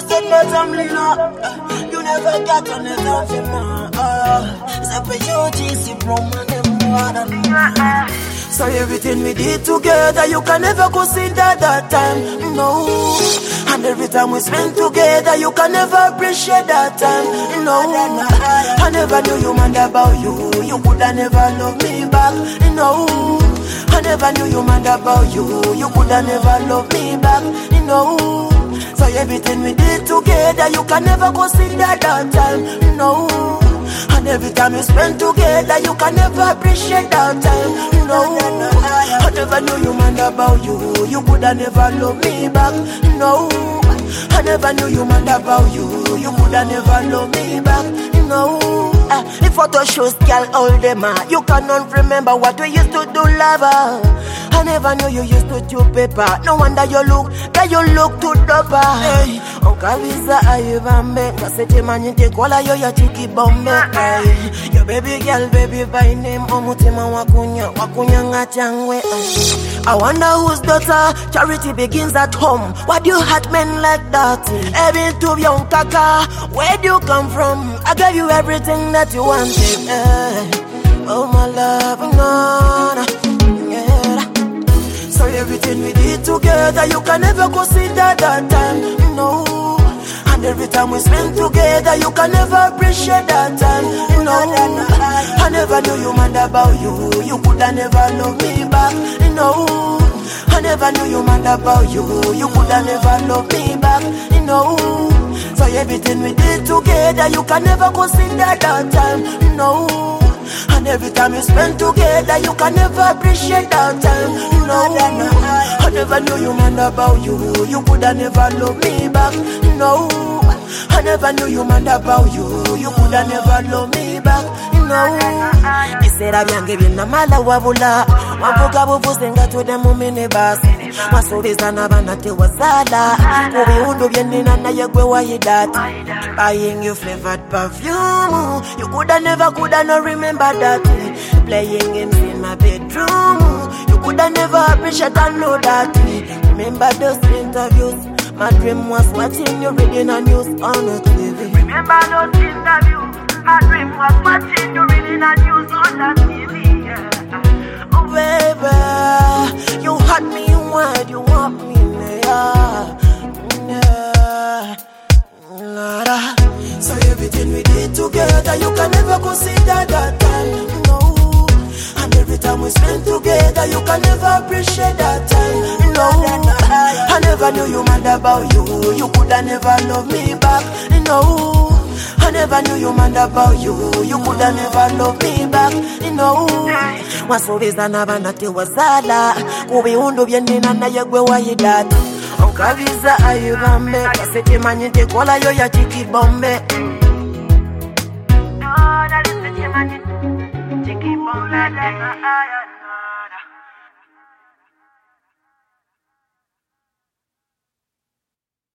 said my family no. You never got on the time for me. Say for you, GC from more than me. So everything we did together, you can never consider that time, no. And every time we spend together, you can never appreciate that time, no. I never knew you mind about you. You coulda never love me back, no. I never knew you mind about you. You coulda never love me back, no. So everything we did together, you can never consider that time, no. And every time you spend together, you can never appreciate that time, no. I never knew you mind about you. You coulda never love me back, no. I never knew you mind about you. You coulda never love me back, no. If photo shows girl all them you cannot remember what we used to do, lover. I never knew you used to chew paper. No wonder you look, that you look too doper. Hey, Unkaviza ayivambe, kasete manyite kola yo ya chiki bombe. Hey, your baby girl, baby by name, omutima wakunya ngachangwe. I wonder whose daughter charity begins at home. Why do you hurt men like that? Even to young kaka, where do you come from? I gave you everything that you wanted. Oh my love, no. So everything we did together, you can never consider that time, no. And every time we spend together, you can never appreciate that time, no. I never knew you mind about you. You coulda never love me back, no. I never knew you mind about you. You coulda never love me back, no. So everything we did together, you can never consider that time, no. And every time you spend together, you can never appreciate that time, no. I never knew you mind about you. You coulda never love me back, no. I never knew you mind about you. You coulda never love me back, no. They said I'm young, giving a mala wabula. Wabuga buvusenga to the mumini bas. Masuriza na banate wasala. Kubi undu bienina na yegwe wahidat. Buying you flavored perfume. You coulda never coulda not remember that. Playing games in my bedroom. You coulda never appreciate and know that. Remember those interviews. My dream was watching you reading a news on the TV. Remember those interviews. My dream was watching you reading a news on the TV. Yeah. Oh baby, you hurt me wide, you want me there. Yeah. So everything we did together, you can never consider that time, no. And every time we spend together, you can never appreciate that time, no. I never knew you mind about you. You coulda never love me back, no. I never knew you mind about you. You coulda never love me back, no. Wasuriza na banate wasala. Kubi undu bienina na yegwe wahidat. Unkaviza ayivambe, kasete manyite kola yo ya chiki bombe. No, that is the chimani. Chiki bombe.